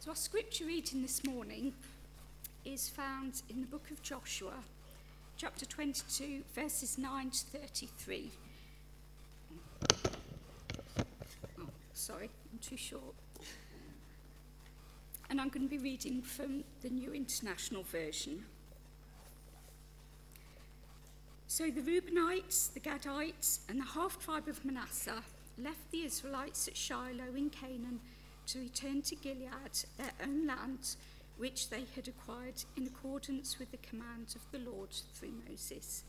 So our scripture reading this morning is found in the book of Joshua, chapter 22, verses 9 to 33. Oh, sorry, I'm too short. And I'm going to be reading from the New International Version. So the Reubenites, the Gadites, and the half-tribe of Manasseh left the Israelites at Shiloh in Canaan to return to Gilead, their own land, which they had acquired in accordance with the command of the Lord through Moses.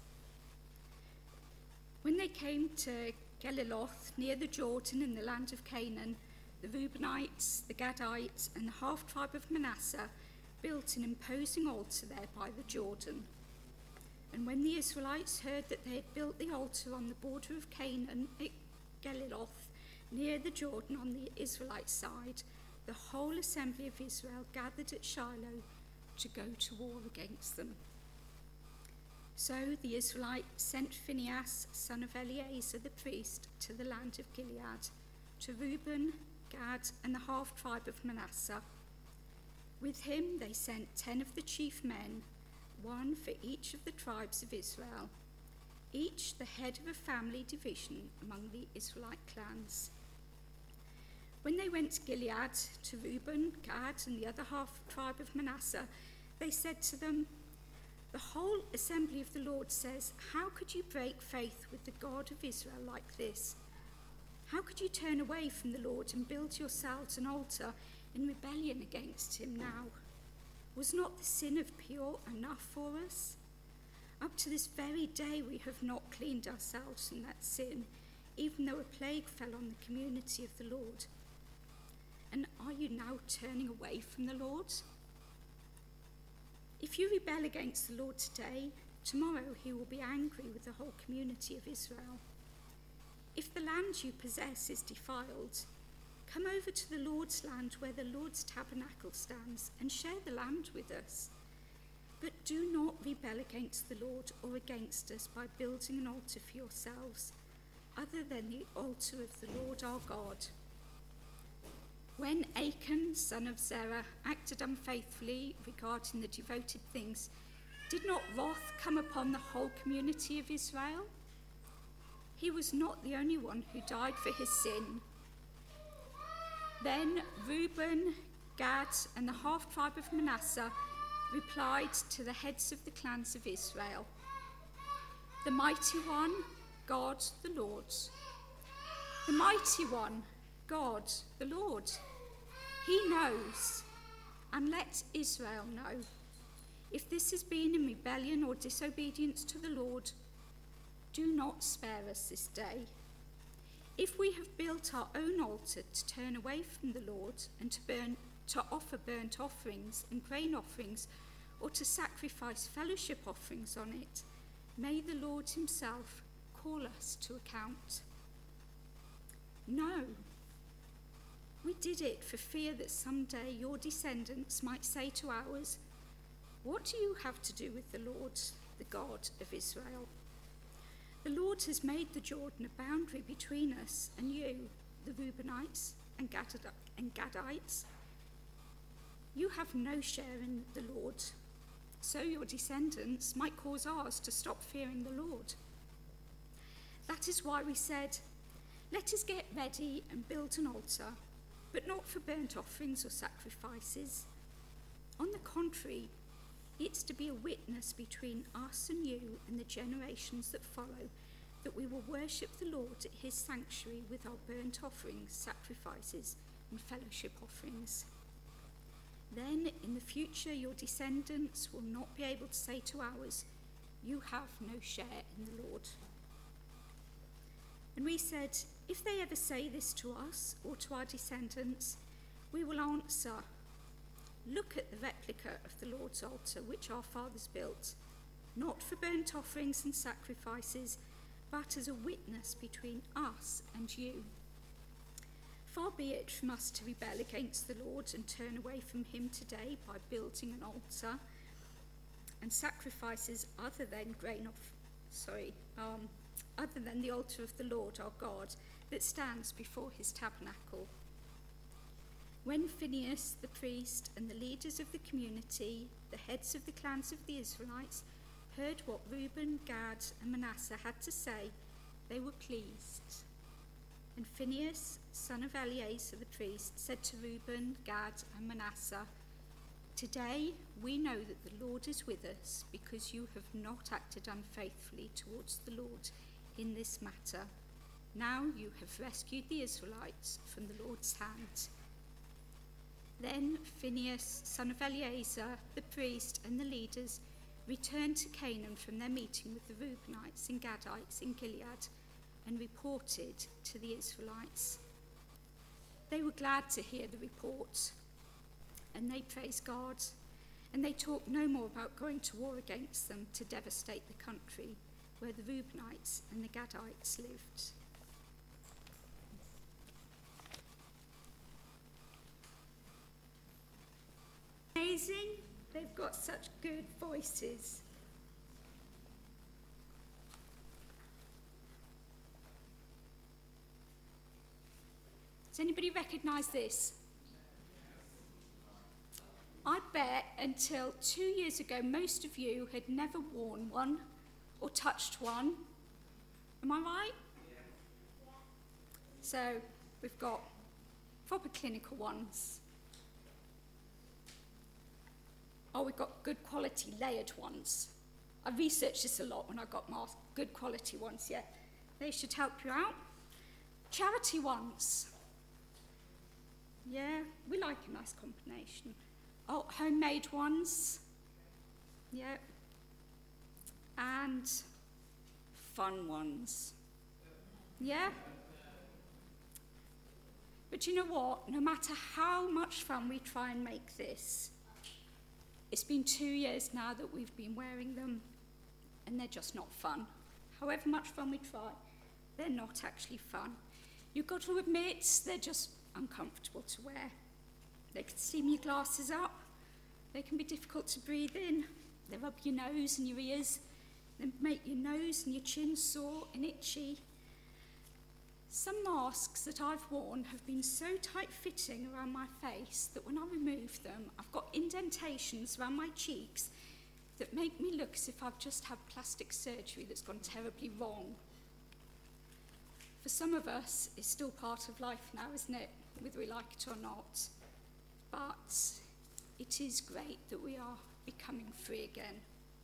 When they came to Geliloth, near the Jordan in the land of Canaan, the Reubenites, the Gadites, and the half-tribe of Manasseh built an imposing altar there by the Jordan. And when the Israelites heard that they had built the altar on the border of Canaan at Geliloth, near the Jordan on the Israelite side, the whole assembly of Israel gathered at Shiloh to go to war against them. So the Israelites sent Phinehas, son of Eleazar the priest, to the land of Gilead, to Reuben, Gad, and the half-tribe of Manasseh. With him they sent 10 of the chief men, one for each of the tribes of Israel, each the head of a family division among the Israelite clans. When they went to Gilead, to Reuben, Gad, and the other half-tribe of Manasseh, they said to them, "The whole assembly of the Lord says, how could you break faith with the God of Israel like this? How could you turn away from the Lord and build yourselves an altar in rebellion against him now? Was not the sin of Peor enough for us? Up to this very day we have not cleaned ourselves from that sin, even though a plague fell on the community of the Lord. And are you now turning away from the Lord? If you rebel against the Lord today, tomorrow he will be angry with the whole community of Israel. If the land you possess is defiled, come over to the Lord's land where the Lord's tabernacle stands and share the land with us. But do not rebel against the Lord or against us by building an altar for yourselves, other than the altar of the Lord our God." When Achan, son of Zerah, acted unfaithfully regarding the devoted things, did not wrath come upon the whole community of Israel? He was not the only one who died for his sin. Then Reuben, Gad, and the half-tribe of Manasseh replied to the heads of the clans of Israel, "The mighty one, God the Lord. The mighty one, God the Lord. He knows, and let Israel know. If this has been in rebellion or disobedience to the Lord, do not spare us this day. If we have built our own altar to turn away from the Lord and to offer burnt offerings and grain offerings, or to sacrifice fellowship offerings on it, may the Lord himself call us to account. No, we did it for fear that someday your descendants might say to ours, 'What do you have to do with the Lord, the God of Israel?' The Lord has made the Jordan a boundary between us and you, the Reubenites and Gadites. You have no share in the Lord, so your descendants might cause ours to stop fearing the Lord. That is why we said, 'Let us get ready and build an altar, but not for burnt offerings or sacrifices. On the contrary, it's to be a witness between us and you and the generations that follow, that we will worship the Lord at his sanctuary with our burnt offerings, sacrifices, and fellowship offerings. Then in the future your descendants will not be able to say to ours, 'You have no share in the Lord.'" And we said, "If they ever say this to us or to our descendants, we will answer, 'Look at the replica of the Lord's altar which our fathers built, not for burnt offerings and sacrifices, but as a witness between us and you.' Far be it from us to rebel against the Lord and turn away from him today by building an altar and sacrifices other than the altar of the Lord our God that stands before his tabernacle. When Then Phinehas, the priest, and the leaders of the community, the heads of the clans of the Israelites, heard what Reuben, Gad, and Manasseh had to say. They were pleased. And Phinehas, son of Eleazar the priest, said to Reuben, Gad, and Manasseh, "Today we know that the Lord is with us, because you have not acted unfaithfully towards the Lord in this matter. Now you have rescued the Israelites from the Lord's hand." Then Phinehas, son of Eleazar the priest, and the leaders returned to Canaan from their meeting with the Reubenites and Gadites in Gilead, and reported to the Israelites. They were glad to hear the report, and they praised God, and they talked no more about going to war against them to devastate the country where the Reubenites and the Gadites lived. Amazing, they've got such good voices. Does anybody recognise this? I bet until 2 years ago, most of you had never worn one or touched one. Am I right? Yeah. So we've got proper clinical ones. Oh, we've got good quality layered ones. I researched this a lot when I got my good quality ones, yeah. They should help you out. Charity ones. Yeah, we like a nice combination. Oh, homemade ones. Yeah. And fun ones. Yeah. But you know what? No matter how much fun we try and make this, it's been 2 years now that we've been wearing them, and they're just not fun. However much fun we try, they're not actually fun. You've got to admit, they're just uncomfortable to wear. They can steam your glasses up. They can be difficult to breathe in. They rub your nose and your ears. They make your nose and your chin sore and itchy. Some masks that I've worn have been so tight-fitting around my face that when I remove them, I've got indentations around my cheeks that make me look as if I've just had plastic surgery that's gone terribly wrong. For some of us, it's still part of life now, isn't it? Whether we like it or not. But it is great that we are becoming free again.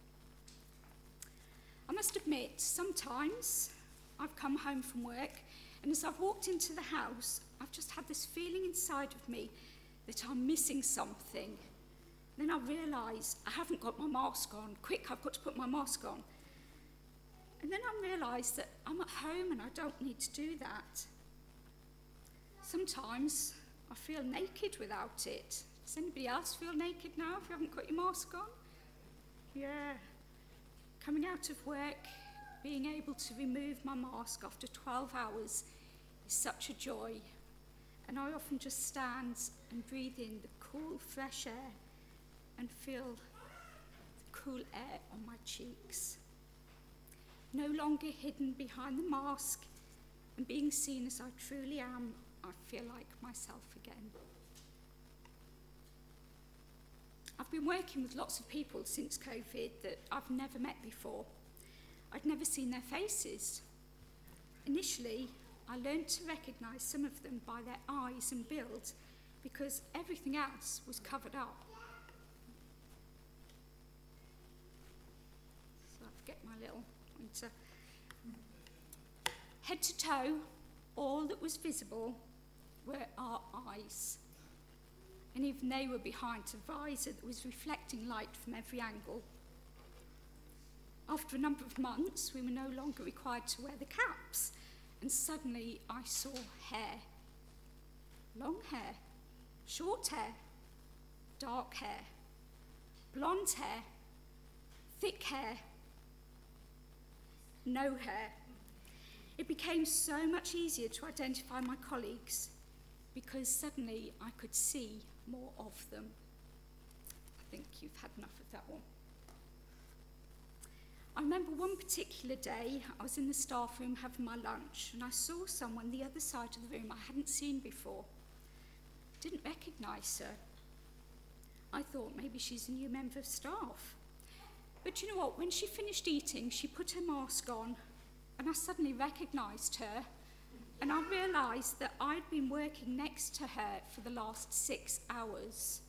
I must admit, sometimes I've come home from work, and as I've walked into the house, I've just had this feeling inside of me that I'm missing something. Then I realise I haven't got my mask on. Quick, I've got to put my mask on. And then I realise that I'm at home and I don't need to do that. Sometimes I feel naked without it. Does anybody else feel naked now if you haven't got your mask on? Yeah. Coming out of work, being able to remove my mask after 12 hours is such a joy. And I often just stand and breathe in the cool, fresh air and feel the cool air on my cheeks. No longer hidden behind the mask and being seen as I truly am, I feel like myself again. I've been working with lots of people since COVID that I've never met before. I'd never seen their faces. Initially, I learned to recognise some of them by their eyes and build because everything else was covered up. So I forget my little pointer. Head to toe, all that was visible were our eyes. And even they were behind a visor that was reflecting light from every angle. After a number of months, we were no longer required to wear the caps, and suddenly I saw hair. Long hair, short hair, dark hair, blonde hair, thick hair, no hair. It became so much easier to identify my colleagues because suddenly I could see more of them. I think you've had enough of that one. I remember one particular day, I was in the staff room having my lunch, and I saw someone the other side of the room I hadn't seen before. didn't recognise her. I thought maybe she's a new member of staff. But you know what? When she finished eating, she put her mask on, and I suddenly recognised her, and I realised that I'd been working next to her for the last 6 hours.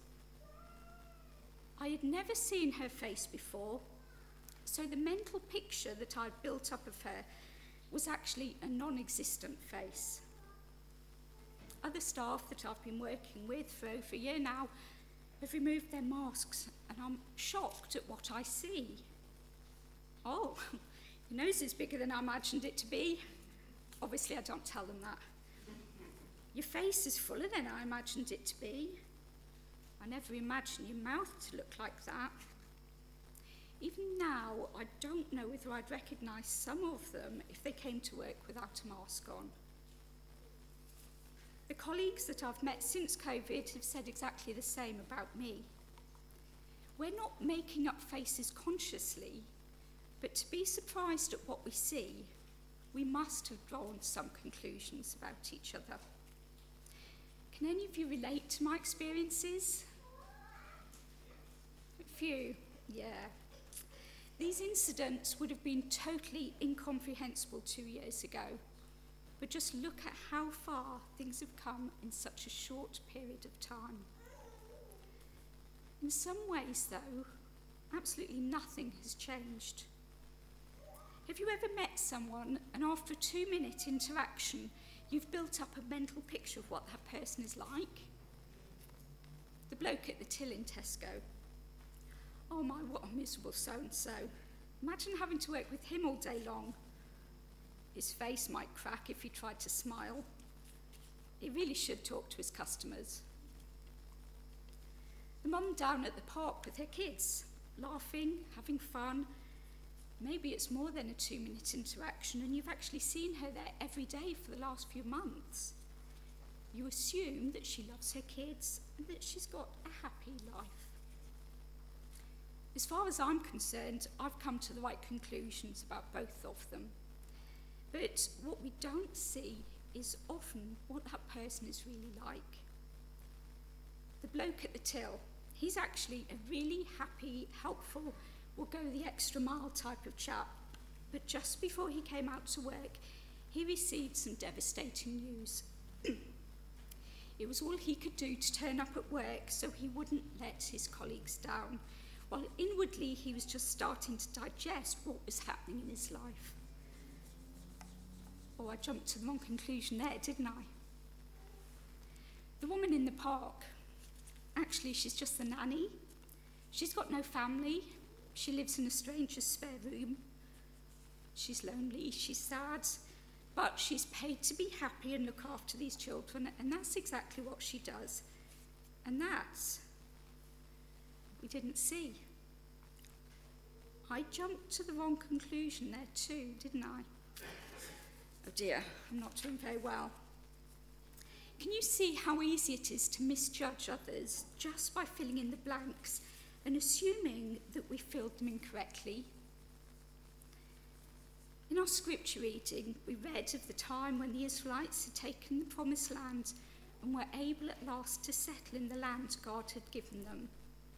I had never seen her face before, so the mental picture that I'd built up of her was actually a non-existent face. Other staff that I've been working with for over a year now have removed their masks, and I'm shocked at what I see. Oh, your nose is bigger than I imagined it to be. Obviously, I don't tell them that. Your face is fuller than I imagined it to be. I never imagined your mouth to look like that. Even now, I don't know whether I'd recognise some of them if they came to work without a mask on. The colleagues that I've met since COVID have said exactly the same about me. We're not making up faces consciously, but to be surprised at what we see, we must have drawn some conclusions about each other. Can any of you relate to my experiences? A few, yeah. These incidents would have been totally incomprehensible 2 years ago, but just look at how far things have come in such a short period of time. In some ways, though, absolutely nothing has changed. Have you ever met someone and after a 2-minute interaction, you've built up a mental picture of what that person is like? The bloke at the till in Tesco. Oh my, what a miserable so-and-so. Imagine having to work with him all day long. His face might crack if he tried to smile. He really should talk to his customers. The mum down at the park with her kids, laughing, having fun. Maybe it's more than a 2-minute interaction and you've actually seen her there every day for the last few months. You assume that she loves her kids and that she's got a happy life. As far as I'm concerned, I've come to the right conclusions about both of them. But what we don't see is often what that person is really like. The bloke at the till, he's actually a really happy, helpful, will go the extra mile type of chap. But just before he came out to work, he received some devastating news. It was all he could do to turn up at work so he wouldn't let his colleagues down, while inwardly he was just starting to digest what was happening in his life. Oh, I jumped to the wrong conclusion there, didn't I? The woman in the park, actually she's just the nanny. She's got no family. She lives in a stranger's spare room. She's lonely, she's sad, but she's paid to be happy and look after these children, and that's exactly what she does. And that's we didn't see. I jumped to the wrong conclusion there too, didn't I? Oh dear, I'm not doing very well. Can you see how easy it is to misjudge others just by filling in the blanks and assuming that we filled them incorrectly? In our scripture reading, we read of the time when the Israelites had taken the promised land and were able at last to settle in the land God had given them.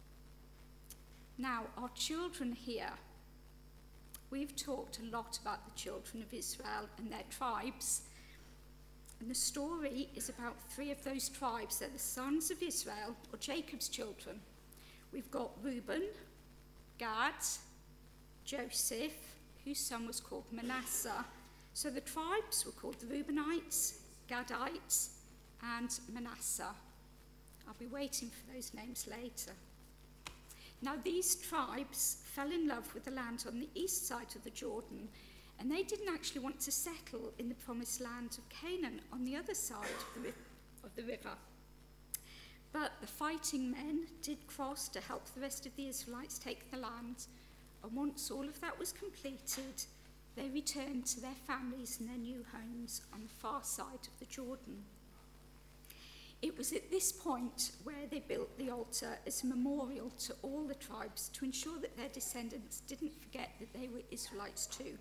Now, our children here, we've talked a lot about the children of Israel and their tribes, and the story is about 3 of those tribes. They're the sons of Israel, or Jacob's children. We've got Reuben, Gad, Joseph, whose son was called Manasseh. So the tribes were called the Reubenites, Gadites, and Manasseh. I'll be waiting for those names later. Now these tribes fell in love with the land on the east side of the Jordan, and they didn't actually want to settle in the promised land of Canaan on the other side of the river. But the fighting men did cross to help the rest of the Israelites take the land, and once all of that was completed, they returned to their families and their new homes on the far side of the Jordan. It was at this point where they built the altar as a memorial to all the tribes to ensure that their descendants didn't forget that they were Israelites too.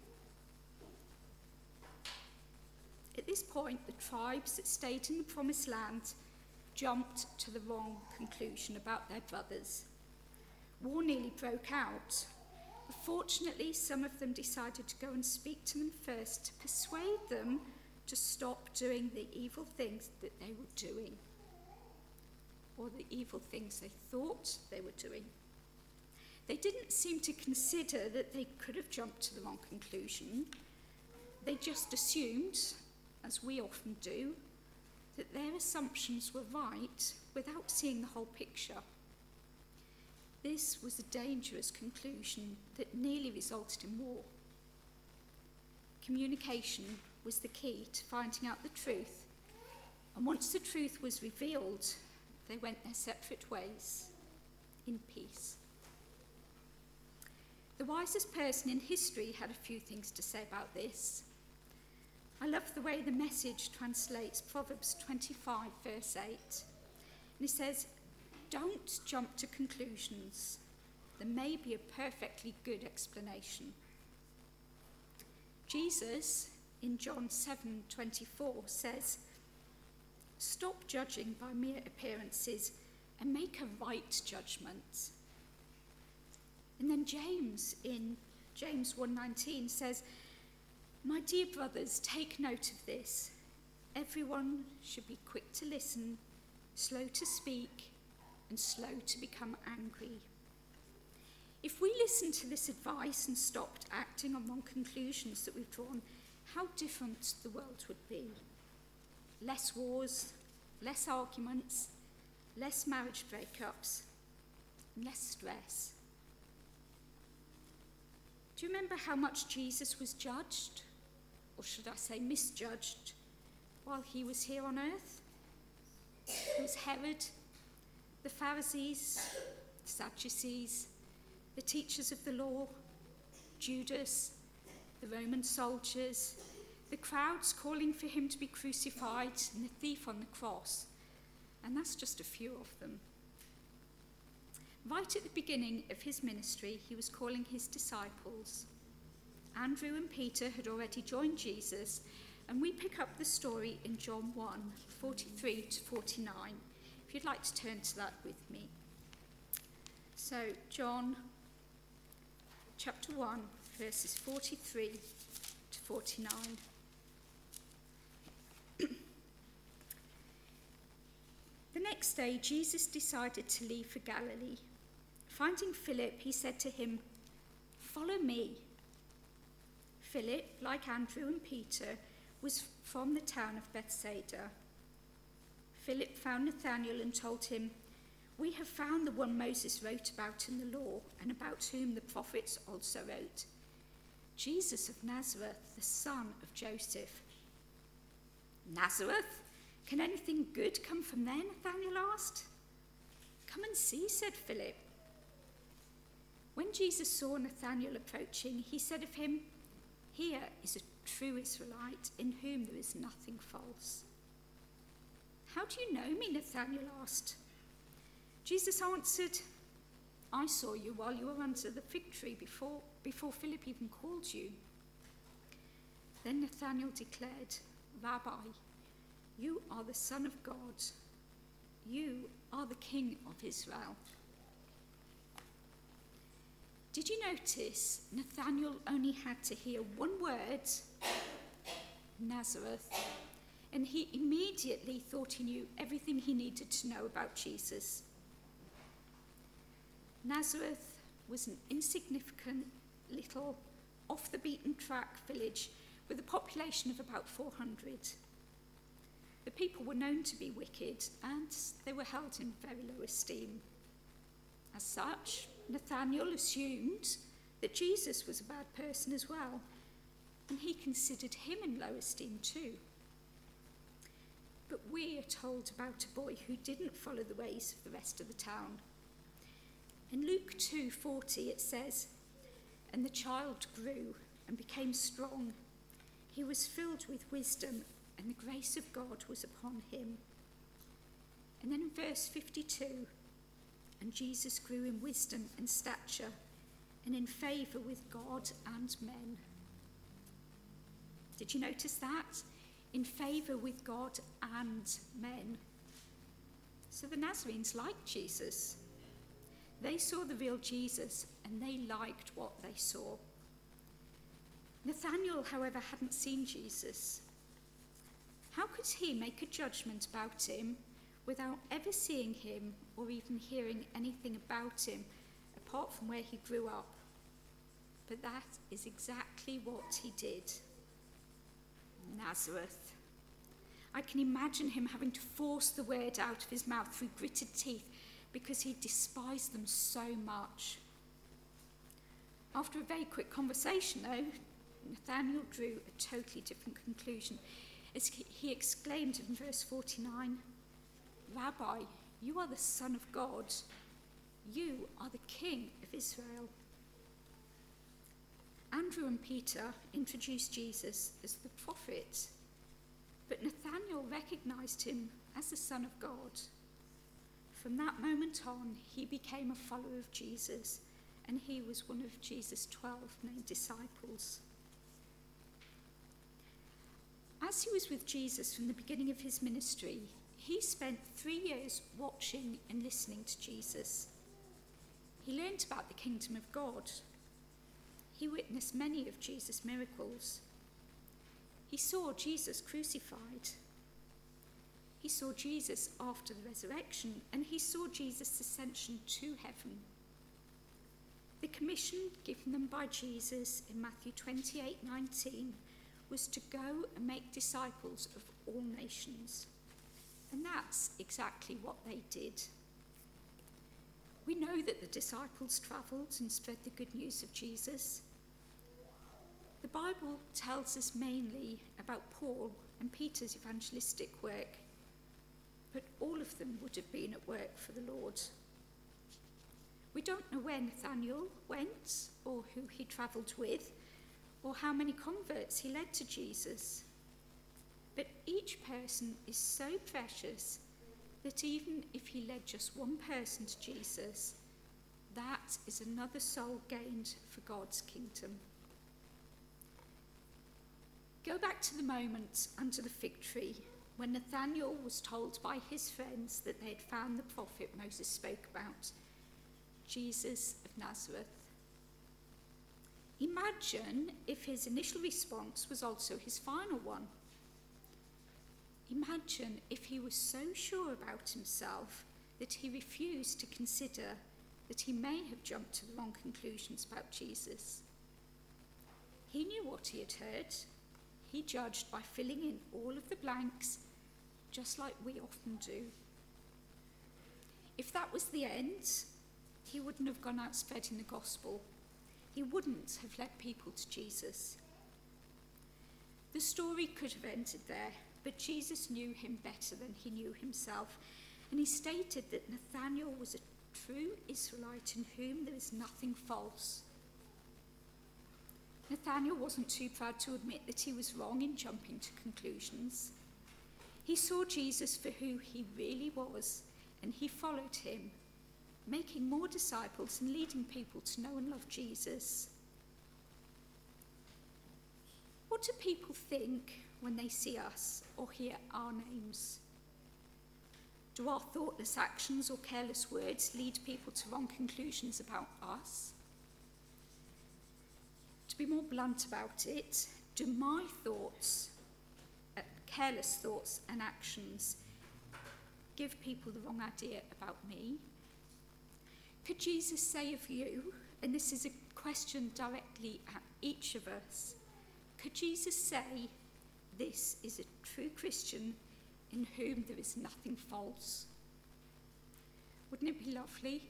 At this point, the tribes that stayed in the promised land jumped to the wrong conclusion about their brothers. War nearly broke out, but fortunately some of them decided to go and speak to them first to persuade them to stop doing the evil things that they were doing, or the evil things they thought they were doing. They didn't seem to consider that they could have jumped to the wrong conclusion. They just assumed, as we often do, that their assumptions were right without seeing the whole picture. This was a dangerous conclusion that nearly resulted in war. Communication was the key to finding out the truth, and once the truth was revealed, they went their separate ways in peace. The wisest person in history had a few things to say about this. I love the way the Message translates Proverbs 25, verse 8. And it says, "Don't jump to conclusions. There may be a perfectly good explanation." Jesus, in John 7:24, says, "Stop judging by mere appearances and make a right judgment." And then James, in James 1:19, says, "My dear brothers, take note of this. Everyone should be quick to listen, slow to speak, and slow to become angry." If we listened to this advice and stopped acting on wrong conclusions that we've drawn, how different the world would be. Less wars, less arguments, less marriage breakups, and less stress. Do you remember how much Jesus was judged, or should I say misjudged, while he was here on earth? It was Herod, the Pharisees, the Sadducees, the teachers of the law, Judas, the Roman soldiers, the crowds calling for him to be crucified, and the thief on the cross. And that's just a few of them. Right at the beginning of his ministry, he was calling his disciples. Andrew and Peter had already joined Jesus, and we pick up the story in John 1, 43 to 49. If you'd like to turn to that with me. So, John chapter 1, verses 43 to 49. The next day, Jesus decided to leave for Galilee. Finding Philip, he said to him, "Follow me." Philip, like Andrew and Peter, was from the town of Bethsaida. Philip found Nathanael and told him, "We have found the one Moses wrote about in the law, and about whom the prophets also wrote, Jesus of Nazareth, the son of Joseph." "Nazareth? Can anything good come from there?" Nathanael asked. "Come and see," said Philip. When Jesus saw Nathanael approaching, he said of him, "Here is a true Israelite in whom there is nothing false." "How do you know me?" Nathanael asked. Jesus answered, "I saw you while you were under the fig tree before Philip even called you." Then Nathanael declared, "Rabbi, you are the Son of God. You are the King of Israel." Did you notice Nathanael only had to hear one word, Nazareth, and he immediately thought he knew everything he needed to know about Jesus? Nazareth was an insignificant little off-the-beaten-track village with a population of about 400. The people were known to be wicked, and they were held in very low esteem. As such, Nathanael assumed that Jesus was a bad person as well, and he considered him in low esteem too. But we are told about a boy who didn't follow the ways of the rest of the town. In Luke 2:40 it says, "And the child grew and became strong. He was filled with wisdom, and the grace of God was upon him." And then in verse 52, "And Jesus grew in wisdom and stature, and in favour with God and men." Did you notice that? In favour with God and men. So the Nazarenes liked Jesus. They saw the real Jesus and they liked what they saw. Nathanael, however, hadn't seen Jesus. How could he make a judgment about him without ever seeing him or even hearing anything about him apart from where he grew up? But that is exactly what he did. Nazareth. I can imagine him having to force the word out of his mouth through gritted teeth because he despised them so much. After a very quick conversation, though, Nathanael drew a totally different conclusion as he exclaimed in verse 49, "Rabbi, you are the Son of God. You are the King of Israel." Andrew and Peter introduced Jesus as the prophet, but Nathanael recognized him as the Son of God. From that moment on, he became a follower of Jesus, and he was one of Jesus' 12 main disciples. As he was with Jesus from the beginning of his ministry, he spent 3 years watching and listening to Jesus. He learned about the kingdom of God. He witnessed many of Jesus' miracles. He saw Jesus crucified. He saw Jesus after the resurrection, and he saw Jesus' ascension to heaven. The commission given them by Jesus in Matthew 28:19 was to go and make disciples of all nations. And that's exactly what they did. We know that the disciples travelled and spread the good news of Jesus. The Bible tells us mainly about Paul and Peter's evangelistic work, but all of them would have been at work for the Lord. We don't know where Nathanael went, or who he travelled with, or how many converts he led to Jesus. But each person is so precious that even if he led just one person to Jesus, that is another soul gained for God's kingdom. Go back to the moment under the fig tree when Nathanael was told by his friends that they had found the prophet Moses spoke about, Jesus of Nazareth. Imagine if his initial response was also his final one. Imagine if he was so sure about himself that he refused to consider that he may have jumped to the wrong conclusions about Jesus. He knew what he had heard. He judged by filling in all of the blanks, just like we often do. If that was the end, he wouldn't have gone out spreading the gospel. He wouldn't have led people to Jesus. The story could have ended there, but Jesus knew him better than he knew himself, and he stated that Nathanael was a true Israelite in whom there is nothing false. Nathanael wasn't too proud to admit that he was wrong in jumping to conclusions. He saw Jesus for who he really was, and he followed him, making more disciples and leading people to know and love Jesus. What do people think when they see us or hear our names? Do our thoughtless actions or careless words lead people to wrong conclusions about us? To be more blunt about it, do my thoughts, careless thoughts and actions, give people the wrong idea about me? Could Jesus say of you, and this is a question directly at each of us, could Jesus say, this is a true Christian in whom there is nothing false? Wouldn't it be lovely?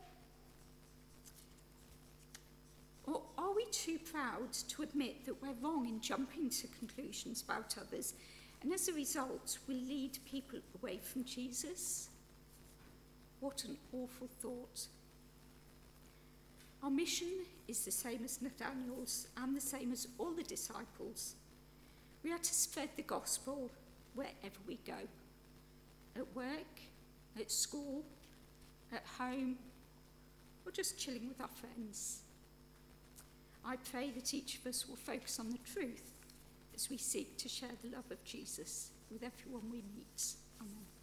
Or are we too proud to admit that we're wrong in jumping to conclusions about others, and as a result, we lead people away from Jesus? What an awful thought. Our mission is the same as Nathanael's and the same as all the disciples. We are to spread the gospel wherever we go. At work, at school, at home, or just chilling with our friends. I pray that each of us will focus on the truth as we seek to share the love of Jesus with everyone we meet. Amen.